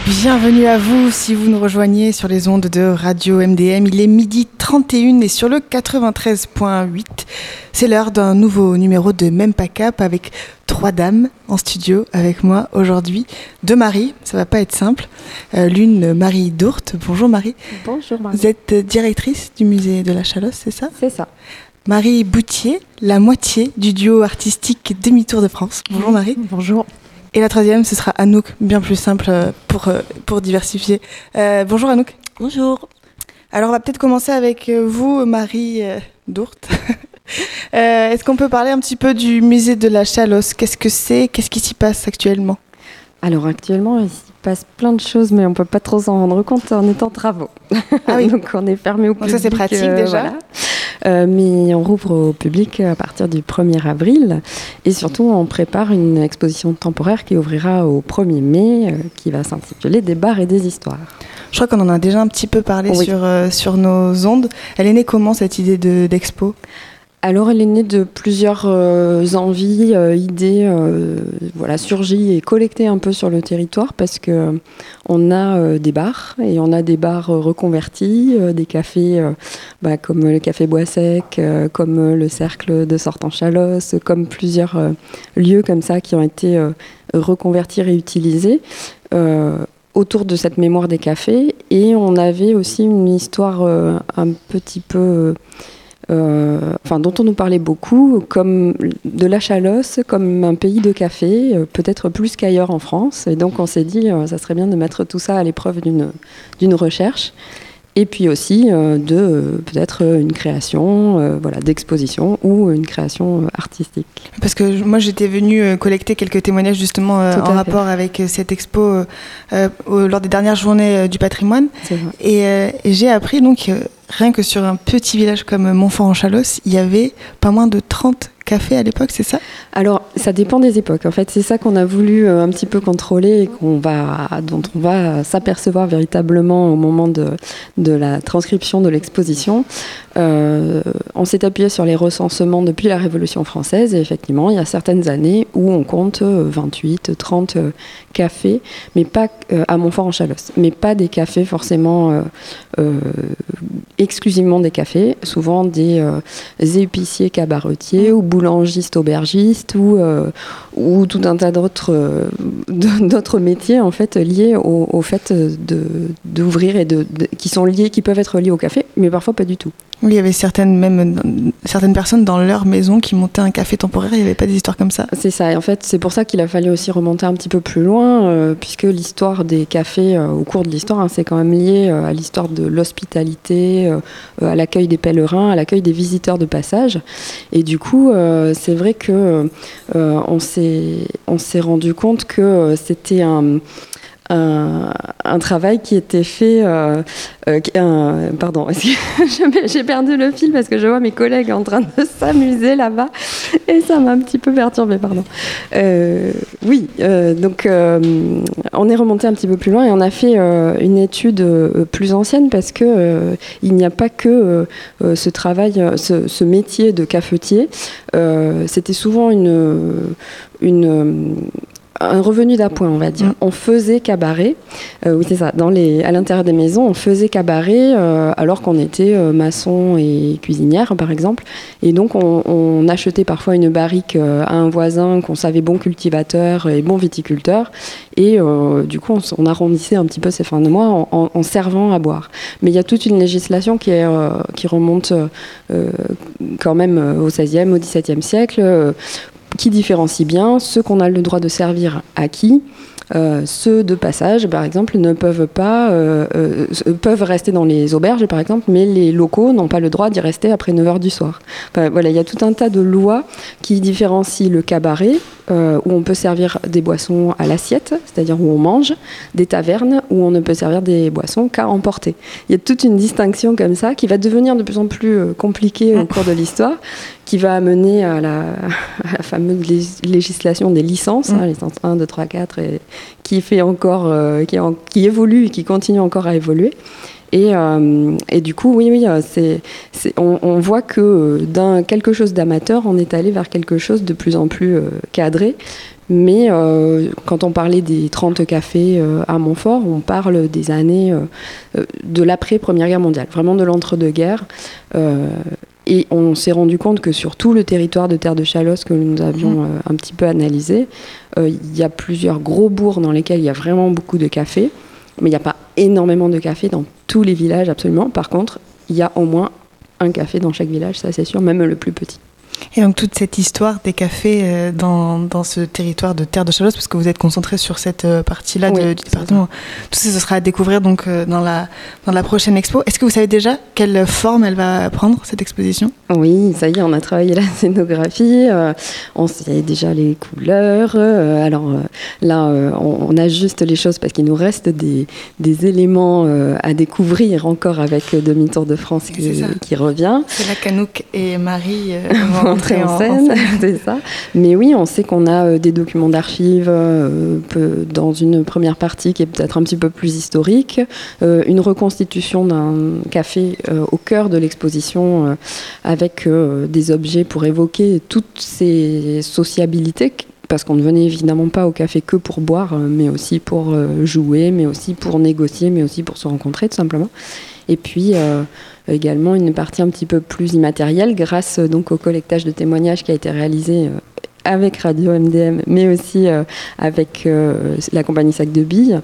Bienvenue à vous si vous nous rejoignez sur les ondes de Radio MDM. Il est 12h31 et sur le 93.8, c'est l'heure d'un nouveau numéro de Même pas cap avec 3 dames en studio avec moi aujourd'hui. 2 Marie, ça va pas être simple. L'une Marie Dourte. Bonjour Marie. Bonjour Marie. Vous êtes directrice du musée de la Chalosse, c'est ça ? C'est ça. Marie Boutier, la moitié du duo artistique Demi-Tour de France. Bonjour Marie. Bonjour. Et la troisième, ce sera Anouk, bien plus simple pour diversifier. Bonjour Anouk. Bonjour. Alors on va peut-être commencer avec vous, Marie Dourte. Est-ce qu'on peut parler un petit peu du musée de la Chalosse ? Qu'est-ce que c'est ? Qu'est-ce qui s'y passe actuellement ? Alors actuellement, il s'y passe plein de choses, mais on ne peut pas trop s'en rendre compte en étant en travaux. Ah oui. Donc on est fermé au public. Donc ça c'est pratique déjà. Voilà. Mais on rouvre au public à partir du 1er avril. Et surtout, on prépare une exposition temporaire qui ouvrira au 1er mai, qui va s'intituler « Des bars et des histoires ». Je crois qu'on en a déjà un petit peu parlé sur nos ondes. Elle est née comment cette idée d'expo ? Alors, elle est née de plusieurs envies, idées, surgies et collectées un peu sur le territoire parce que on a des bars et on a des bars reconvertis, des cafés comme le Café Bois Sec, comme le Cercle de Sortan-Chalosse, comme plusieurs lieux comme ça qui ont été reconvertis, réutilisés. Autour de cette mémoire des cafés. Et on avait aussi une histoire un petit peu... dont on nous parlait beaucoup, comme de la Chalosse, comme un pays de café, peut-être plus qu'ailleurs en France. Et donc on s'est dit, ça serait bien de mettre tout ça à l'épreuve d'une recherche. Et puis aussi de peut-être une création d'exposition ou une création artistique. Parce que moi j'étais venue collecter quelques témoignages justement en rapport avec cette expo lors des dernières journées du patrimoine. C'est vrai. Et j'ai appris donc rien que sur un petit village comme Montfort-en-Chalosse, il y avait pas moins de 30 cafés à l'époque, c'est ça ? Alors, ça dépend des époques. En fait, c'est ça qu'on a voulu un petit peu contrôler et dont on va s'apercevoir véritablement au moment de la transcription de l'exposition. On s'est appuyé sur les recensements depuis la Révolution française et effectivement, il y a certaines années où on compte 28, 30 cafés, mais pas à Montfort-en-Chalosse, mais pas des cafés forcément exclusivement des cafés, souvent des épiciers cabaretiers ou boulangistes aubergistes ou tout un tas d'autres métiers en fait liés au fait d'ouvrir et qui peuvent être liés au café, mais parfois pas du tout. Oui, il y avait certaines personnes dans leur maison qui montaient un café temporaire, il n'y avait pas des histoires comme ça. C'est ça, et en fait c'est pour ça qu'il a fallu aussi remonter un petit peu plus loin, puisque l'histoire des cafés au cours de l'histoire, c'est quand même lié à l'histoire de l'hospitalité, à l'accueil des pèlerins, à l'accueil des visiteurs de passage. Et du coup, c'est vrai que on s'est rendu compte que c'était un travail qui était fait... j'ai perdu le fil parce que je vois mes collègues en train de s'amuser là-bas et ça m'a un petit peu perturbée, pardon. Donc on est remonté un petit peu plus loin et on a fait une étude plus ancienne parce que il n'y a pas que ce travail, ce métier de cafetier. C'était souvent un revenu d'appoint, on va dire. On faisait cabaret, oui c'est ça, à l'intérieur des maisons, on faisait cabaret alors qu'on était maçon et cuisinière par exemple. Et donc on achetait parfois une barrique à un voisin qu'on savait bon cultivateur et bon viticulteur. Et du coup on arrondissait un petit peu ses fins de mois en servant à boire. Mais il y a toute une législation qui remonte quand même au XVIe, au XVIIe siècle, qui différencie bien ceux qu'on a le droit de servir à qui. Ceux de passage, par exemple, ne peuvent peuvent rester dans les auberges, par exemple, mais les locaux n'ont pas le droit d'y rester après 9h du soir. Enfin, voilà, il y a tout un tas de lois qui différencient le cabaret, où on peut servir des boissons à l'assiette, c'est-à-dire où on mange, des tavernes où on ne peut servir des boissons qu'à emporter. Il y a toute une distinction comme ça qui va devenir de plus en plus compliquée au cours de l'histoire, qui va amener à la fameuse législation des licences, licence 1, 2, 3, 4, et qui fait encore, qui évolue et qui continue encore à évoluer. Et du coup, on voit que quelque chose d'amateur, on est allé vers quelque chose de plus en plus cadré, Mais quand on parlait des 30 cafés à Montfort, on parle des années de l'après-Première Guerre mondiale, vraiment de l'entre-deux-guerres. Et on s'est rendu compte que sur tout le territoire de Terre de Chalosse que nous avions un petit peu analysé, il y a plusieurs gros bourgs dans lesquels il y a vraiment beaucoup de cafés, mais il n'y a pas énormément de cafés dans tous les villages absolument. Par contre, il y a au moins un café dans chaque village, ça c'est sûr, même le plus petit. Et donc toute cette histoire des cafés dans ce territoire de Terre de Chalosse, parce que vous êtes concentré sur cette partie-là du département, tout ça, ce sera à découvrir donc dans la prochaine expo. Est-ce que vous savez déjà quelle forme elle va prendre, cette exposition ? Oui, ça y est, on a travaillé la scénographie, on sait déjà les couleurs. Là, on ajuste les choses parce qu'il nous reste des éléments à découvrir encore avec Demi-Tour de France qui revient. C'est là qu'Anouk et Marie entrer en scène, c'est ça. Mais oui, on sait qu'on a des documents d'archives dans une première partie qui est peut-être un petit peu plus historique, une reconstitution d'un café au cœur de l'exposition avec des objets pour évoquer toutes ces sociabilités, parce qu'on ne venait évidemment pas au café que pour boire, mais aussi pour jouer, mais aussi pour négocier, mais aussi pour se rencontrer tout simplement. Et puis également une partie un petit peu plus immatérielle grâce donc au collectage de témoignages qui a été réalisé avec Radio MDM, mais aussi avec la compagnie Sac de Billes.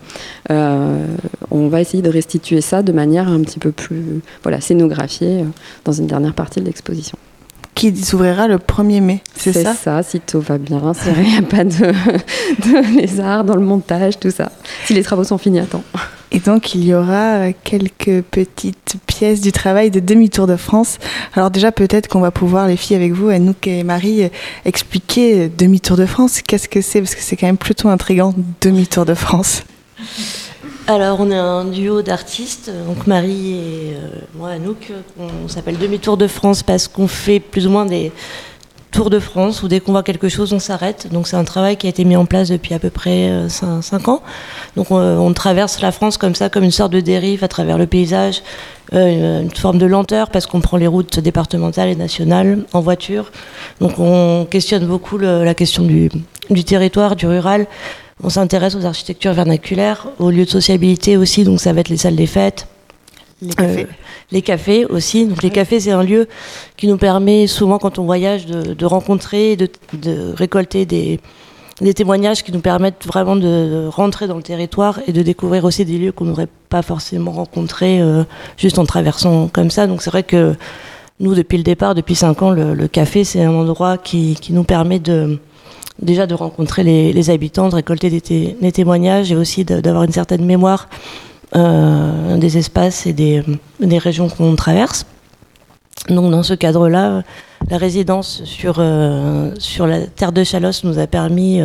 On va essayer de restituer ça de manière un petit peu plus scénographiée dans une dernière partie de l'exposition. Qui s'ouvrira le 1er mai, c'est ça ? C'est ça, si tout va bien, il n'y a pas de lézard dans le montage, tout ça. Si les travaux sont finis à temps. Et donc, il y aura quelques petites pièces du travail de Demi-Tour de France. Alors déjà, peut-être qu'on va pouvoir, les filles avec vous, Anouk et Marie, expliquer Demi-Tour de France. Qu'est-ce que c'est ? Parce que c'est quand même plutôt intriguant, Demi-Tour de France. Alors, on est un duo d'artistes, donc Marie et moi, Anouk. On s'appelle Demi-Tour de France parce qu'on fait plus ou moins des tours de France où dès qu'on voit quelque chose, on s'arrête. Donc, c'est un travail qui a été mis en place depuis à peu près 5 ans. Donc, on traverse la France comme ça, comme une sorte de dérive à travers le paysage, une forme de lenteur parce qu'on prend les routes départementales et nationales en voiture. Donc, on questionne beaucoup la question du territoire, du rural. On s'intéresse aux architectures vernaculaires, aux lieux de sociabilité aussi, donc ça va être les salles des fêtes, les cafés aussi. Donc les cafés, c'est un lieu qui nous permet souvent, quand on voyage, de rencontrer, de récolter des témoignages qui nous permettent vraiment de rentrer dans le territoire et de découvrir aussi des lieux qu'on n'aurait pas forcément rencontrés juste en traversant comme ça. Donc c'est vrai que nous, depuis le départ, depuis 5 ans, le café, c'est un endroit qui nous permet déjà de rencontrer les habitants, de récolter des témoignages et aussi d'avoir une certaine mémoire des espaces et des régions qu'on traverse. Donc dans ce cadre-là, la résidence sur la Terre de Chalosse nous a permis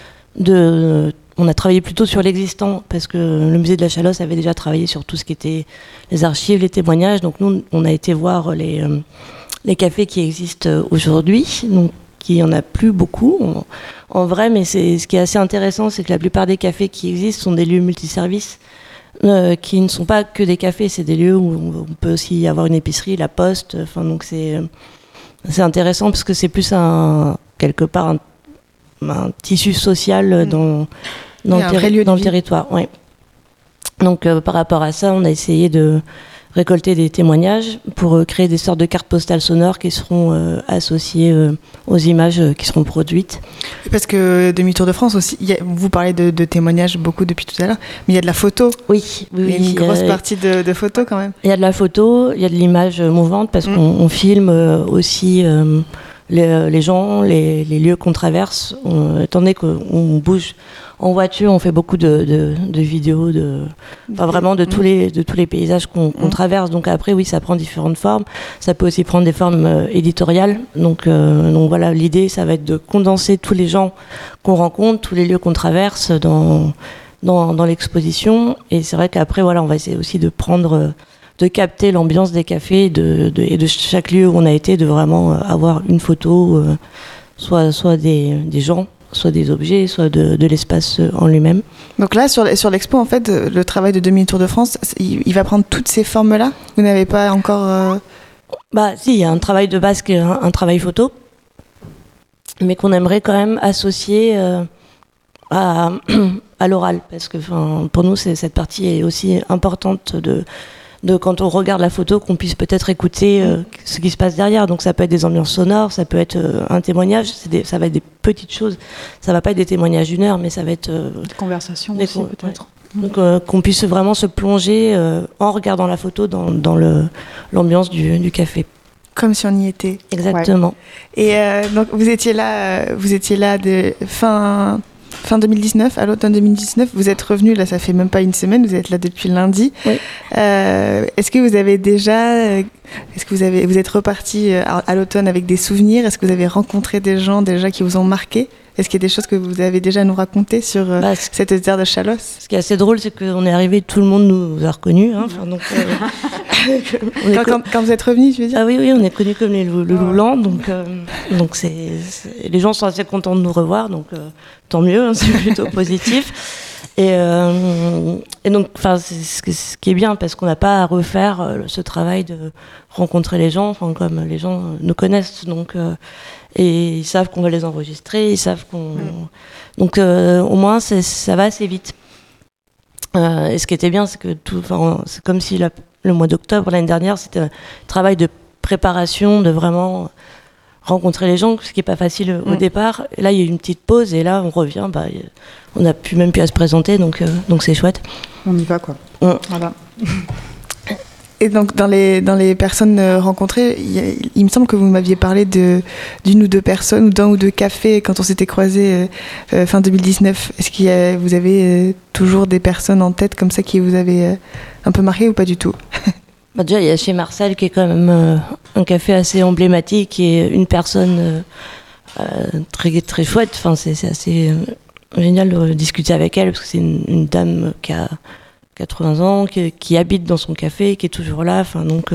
on a travaillé plutôt sur l'existant parce que le musée de la Chalosse avait déjà travaillé sur tout ce qui était les archives, les témoignages. Donc nous, on a été voir les cafés qui existent aujourd'hui. Donc il n'y en a plus beaucoup en vrai, mais ce qui est assez intéressant, c'est que la plupart des cafés qui existent sont des lieux multiservices qui ne sont pas que des cafés, c'est des lieux où on peut aussi avoir une épicerie, la poste, donc c'est intéressant parce que c'est plus quelque part un tissu social dans le territoire. Ouais. Donc par rapport à ça, on a essayé de récolter des témoignages pour créer des sortes de cartes postales sonores qui seront associées aux images qui seront produites. Parce que Demi-Tour de France aussi, vous parlez de témoignages beaucoup depuis tout à l'heure, mais il y a de la photo. Oui. Il y a une grosse partie de photo quand même. Il y a de la photo, il y a de l'image mouvante parce qu'on filme aussi les gens, les lieux qu'on traverse. Étant donné qu'on bouge en voiture, on fait beaucoup de vidéos, vraiment de tous les paysages qu'on traverse. Donc après, oui, ça prend différentes formes. Ça peut aussi prendre des formes éditoriales. Donc voilà, l'idée, ça va être de condenser tous les gens qu'on rencontre, tous les lieux qu'on traverse dans l'exposition. Et c'est vrai qu'après, voilà, on va essayer aussi de capter l'ambiance des cafés et de chaque lieu où on a été, de vraiment avoir une photo, soit des gens, soit des objets, soit de l'espace en lui-même. Donc là, sur l'expo, en fait, le travail de Demi-Tour de France, il va prendre toutes ces formes-là ? Vous n'avez pas encore... Si, il y a un travail de base qui est un travail photo, mais qu'on aimerait quand même associer à l'oral, parce que pour nous, cette partie est aussi importante de quand on regarde la photo, qu'on puisse peut-être écouter ce qui se passe derrière. Donc ça peut être des ambiances sonores, ça peut être un témoignage, ça va être des petites choses. Ça va pas être des témoignages d'une heure, mais ça va être... des conversations aussi, peut-être. Ouais. Donc qu'on puisse vraiment se plonger en regardant la photo dans l'ambiance du café. Comme si on y était. Exactement. Ouais. Et donc vous étiez là de fin 2019, à l'automne 2019, vous êtes revenu, là ça fait même pas une semaine, vous êtes là depuis lundi. Oui. Est-ce que vous avez déjà, vous êtes reparti à l'automne avec des souvenirs? Est-ce que vous avez rencontré des gens déjà qui vous ont marqué? Est-ce qu'il y a des choses que vous avez déjà à nous raconter sur cette terre de Chalosse? Ce qui est assez drôle, c'est qu'on est arrivé, tout le monde nous a reconnus. Hein, donc, quand vous êtes revenus, je veux dire. Ah oui, on est connus comme le Loulan, donc les gens sont assez contents de nous revoir, donc tant mieux, hein, c'est plutôt positif. Et donc, c'est ce qui est bien, parce qu'on n'a pas à refaire ce travail de rencontrer les gens, comme les gens nous connaissent, donc et ils savent qu'on va les enregistrer, ils savent qu'on... Donc au moins ça va assez vite. Et ce qui était bien, c'est que c'est comme si le mois d'octobre l'année dernière, c'était un travail de préparation, de vraiment rencontrer les gens, ce qui n'est pas facile au départ. Et là, il y a eu une petite pause et là, on revient. On n'a même plus à se présenter, donc c'est chouette. On y va, quoi. Voilà. Et donc, dans les personnes rencontrées, il me semble que vous m'aviez parlé d'une ou deux personnes, ou d'un ou deux cafés quand on s'était croisés fin 2019. Est-ce que vous avez toujours des personnes en tête comme ça qui vous avaient un peu marqué ou pas du tout? Déjà, il y a chez Marcel qui est quand même un café assez emblématique et une personne très, très chouette. C'est assez génial de discuter avec elle parce que c'est une dame qui a 80 ans, qui habite dans son café, qui est toujours là. Donc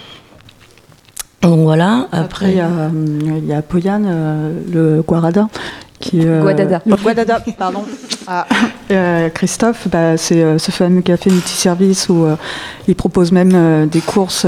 voilà. Après, il y a Poyane, le Guarada. Guadada, pardon. Christophe, c'est ce fameux café multiservice où il propose même des courses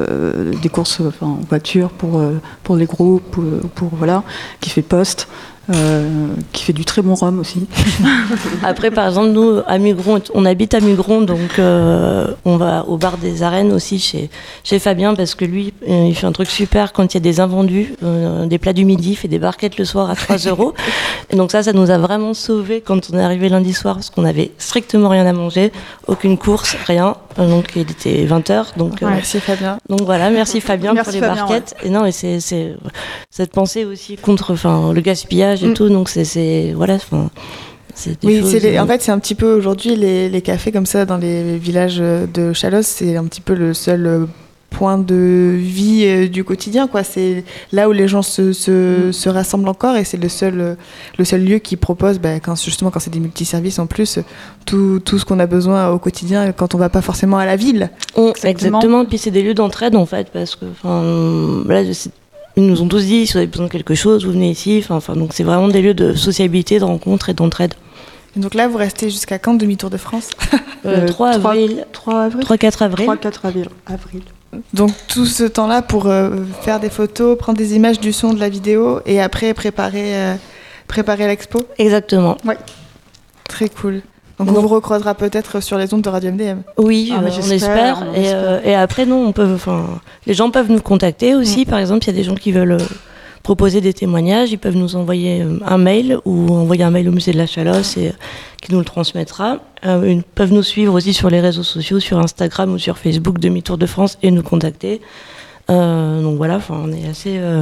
en voiture pour les groupes, voilà, qui fait poste. Qui fait du très bon rhum aussi. Après, par exemple, nous, à Mugron, on habite à Mugron, donc on va au bar des Arènes aussi chez Fabien, parce que lui, il fait un truc super quand il y a des invendus, des plats du midi, il fait des barquettes le soir à 3 €. Et donc ça nous a vraiment sauvés quand on est arrivé lundi soir, parce qu'on n'avait strictement rien à manger, aucune course, rien. Donc il était 20h. Merci Fabien. Donc voilà, merci Fabien pour les barquettes. Ouais. Et non, et c'est cette pensée aussi contre le gaspillage et tout, donc voilà. Oui, en fait, c'est un petit peu aujourd'hui les cafés comme ça dans les villages de Chalosse, c'est un petit peu le seul point de vie du quotidien, quoi. C'est là où les gens se rassemblent encore, et c'est le seul lieu qui propose, quand c'est des multiservices en plus, tout ce qu'on a besoin au quotidien quand on va pas forcément à la ville. Exactement. Puis c'est des lieux d'entraide en fait, parce que là, ils nous ont tous dit, si vous avez besoin de quelque chose, vous venez ici. Donc c'est vraiment des lieux de sociabilité, de rencontre et d'entraide. Et donc là, vous restez jusqu'à quand demi-tour de France? 3 avril. 3-4 avril. 3-4 avril. Donc tout ce temps-là pour faire des photos, prendre des images du son, de la vidéo, et après préparer l'expo? Exactement. Ouais. Très cool. Donc on vous recroisera peut-être sur les ondes de Radio MDM. Oui, on espère. Et après, nous, les gens peuvent nous contacter aussi. Par exemple, il y a des gens qui veulent proposer des témoignages, ils peuvent nous envoyer un mail ou envoyer un mail au musée de la Chalosse et qui nous le transmettra. Ils peuvent nous suivre aussi sur les réseaux sociaux, sur Instagram ou sur Facebook, Demi-Tour de France, et nous contacter. Donc voilà, on est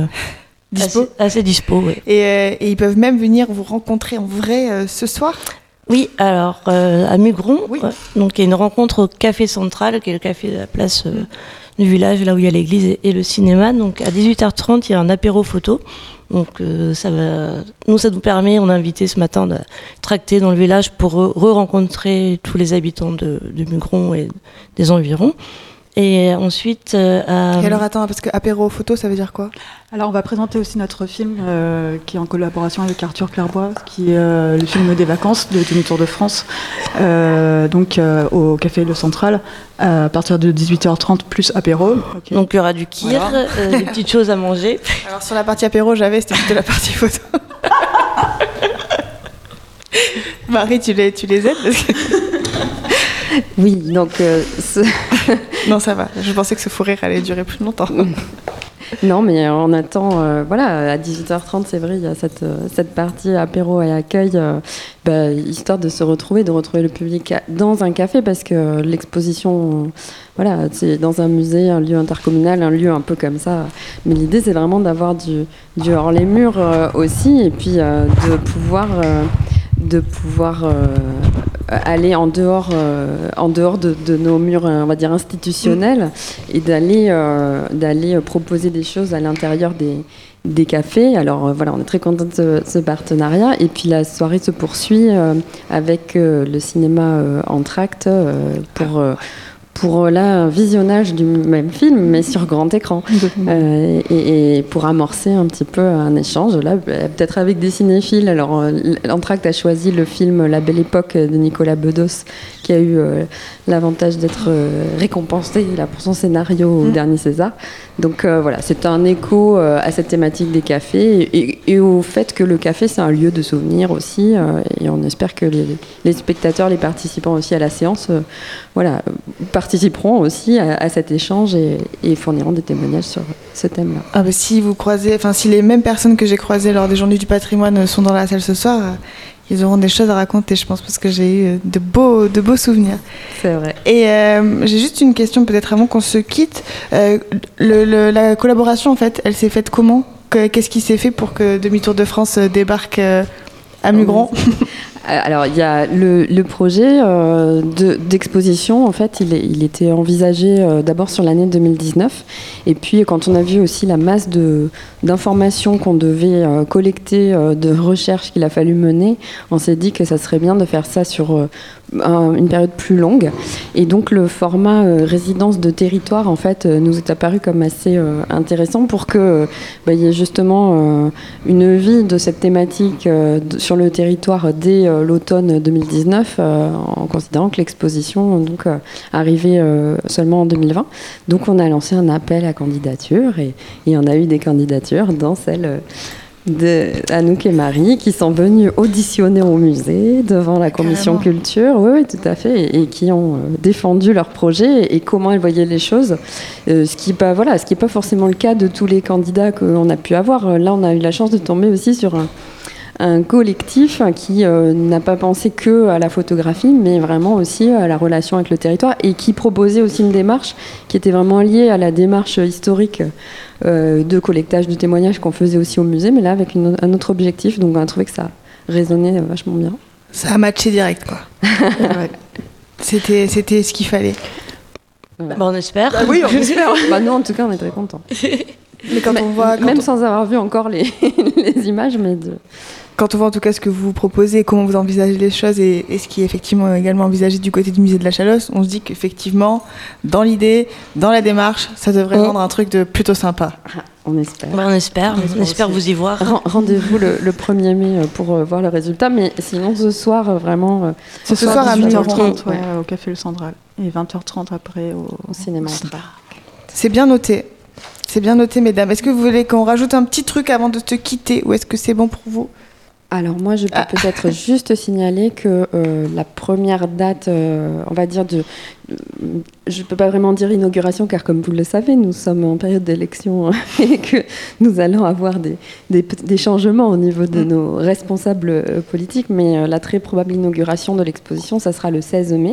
assez dispo. Ouais. Et ils peuvent même venir vous rencontrer en vrai ce soir? Oui, alors à Mugron, donc il y a une rencontre au Café Central, qui est le café de la place du village, là où il y a l'église et le cinéma. Donc à 18h30, il y a un apéro photo. Donc ça nous permet, on a invité ce matin de tracter dans le village pour re-rencontrer tous les habitants de Mugron et des environs. Et ensuite... Et alors attends, parce que apéro photo, ça veut dire quoi? Alors on va présenter aussi notre film qui est en collaboration avec Arthur Clairbois, qui est le film des vacances de Demi-Tour de France, donc au Café Le Central, à partir de 18h30 plus apéro. Okay. Donc il y aura du kir, des petites choses à manger. Alors sur la partie apéro, c'était plutôt la partie photo. Marie, tu les aides parce que... Oui, donc... Non, ça va. Je pensais que ce fou rire allait durer plus longtemps. Non, mais on attend, à 18h30, c'est vrai, il y a cette partie apéro et accueil, histoire de se retrouver, de retrouver le public dans un café, parce que l'exposition, c'est dans un musée, un lieu intercommunal, un lieu un peu comme ça. Mais l'idée, c'est vraiment d'avoir du hors les murs aussi, et puis de pouvoir aller en dehors de nos murs, on va dire, institutionnels, et d'aller proposer des choses à l'intérieur des cafés. Alors on est très content de ce partenariat. Et puis la soirée se poursuit avec le cinéma Entr'acte pour un visionnage du même film, mais sur grand écran. Et pour amorcer un petit peu un échange, là, peut-être avec des cinéphiles. Alors, Entr'acte a choisi le film La Belle Époque de Nicolas Bedos, qui a eu l'avantage d'être récompensé là, pour son scénario au dernier César. Donc c'est un écho à cette thématique des cafés et au fait que le café, c'est un lieu de souvenir aussi. Et on espère que les spectateurs, les participants aussi à la séance, participeront aussi à cet échange et fourniront des témoignages sur ce thème-là. Ah bah, si les mêmes personnes que j'ai croisées lors des Journées du patrimoine sont dans la salle ce soir, ils auront des choses à raconter, je pense, parce que j'ai eu de beaux souvenirs. C'est vrai. Et j'ai juste une question, peut-être avant qu'on se quitte. La collaboration, en fait, elle s'est faite comment ? Qu'est-ce qui s'est fait pour que Demi-Tour de France débarque à Mugran ? Alors, il y a le projet d'exposition, en fait, il était envisagé d'abord sur l'année 2019. Et puis, quand on a vu aussi la masse d'informations qu'on devait collecter, de recherches qu'il a fallu mener, on s'est dit que ça serait bien de faire ça sur une période plus longue. Et donc, le format résidence de territoire, en fait, nous est apparu comme assez intéressant pour que il y ait justement une vie de cette thématique sur le territoire dès l'automne 2019, en considérant que l'exposition arrivait seulement en 2020. Donc on a lancé un appel à candidature et on a eu des candidatures, dans celle d'Anouk et Marie, qui sont venues auditionner au musée devant la commission culture, oui, tout à fait, et qui ont défendu leur projet et comment elles voyaient les choses, ce qui n'est pas forcément le cas de tous les candidats qu'on a pu avoir. Là, on a eu la chance de tomber aussi sur un collectif qui n'a pas pensé que à la photographie, mais vraiment aussi à la relation avec le territoire, et qui proposait aussi une démarche qui était vraiment liée à la démarche historique de collectage de témoignages qu'on faisait aussi au musée, mais là avec un autre objectif. Donc on a trouvé que ça résonnait vachement bien. Ça a matché direct, quoi. Ouais. C'était ce qu'il fallait. Voilà. On espère. Oui, on espère. Nous, en tout cas, on est très contents. Mais sans avoir vu encore les images, mais quand on voit en tout cas ce que vous proposez, comment vous envisagez les choses et ce qui est effectivement également envisagé du côté du musée de la Chalosse, on se dit qu'effectivement, dans l'idée, dans la démarche, ça devrait rendre un truc de plutôt sympa. On espère. On espère vous y voir. Rendez-vous le 1er mai pour voir le résultat, mais sinon ce soir, vraiment... Ce soir à 18h30 au Café Le Central et 20h30 après au cinéma. C'est bien noté. C'est bien noté, mesdames. Est-ce que vous voulez qu'on rajoute un petit truc avant de te quitter, ou est-ce que c'est bon pour vous ? Alors moi, je peux peut-être juste signaler que la première date, on va dire je ne peux pas vraiment dire inauguration, car comme vous le savez, nous sommes en période d'élection et que nous allons avoir des changements au niveau de nos responsables politiques, mais la très probable inauguration de l'exposition, ça sera le 16 mai.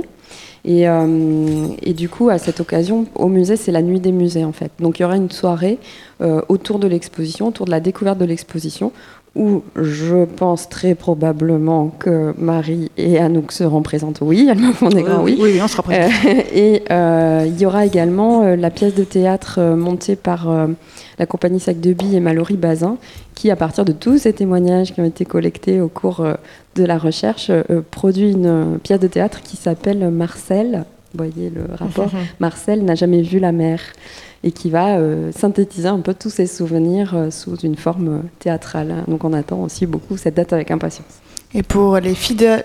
Et du coup, à cette occasion, au musée, c'est la nuit des musées, en fait. Donc il y aura une soirée autour de l'exposition, autour de la découverte de l'exposition, où je pense très probablement que Marie et Anouk seront présentes. Oui, elles me font des grands oui. Oui, on sera présents. Et il y aura également la pièce de théâtre montée par la compagnie Sac de Billes et Mallory Bazin, qui, à partir de tous ces témoignages qui ont été collectés au cours de la recherche, produit une pièce de théâtre qui s'appelle Marcel. Vous voyez le rapport. Marcel n'a jamais vu la mer, et qui va synthétiser un peu tous ses souvenirs sous une forme théâtrale. Donc on attend aussi beaucoup cette date avec impatience. Et pour les fidèles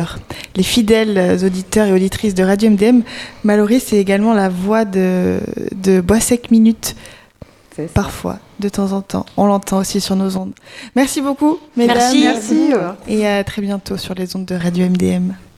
auditeurs et auditrices de Radio MDM, Mallory, c'est également la voix de Bois Sec Minute, parfois. de temps en temps. On l'entend aussi sur nos ondes. Merci beaucoup, mesdames. Merci. Merci. Et à très bientôt sur les ondes de Radio MDM.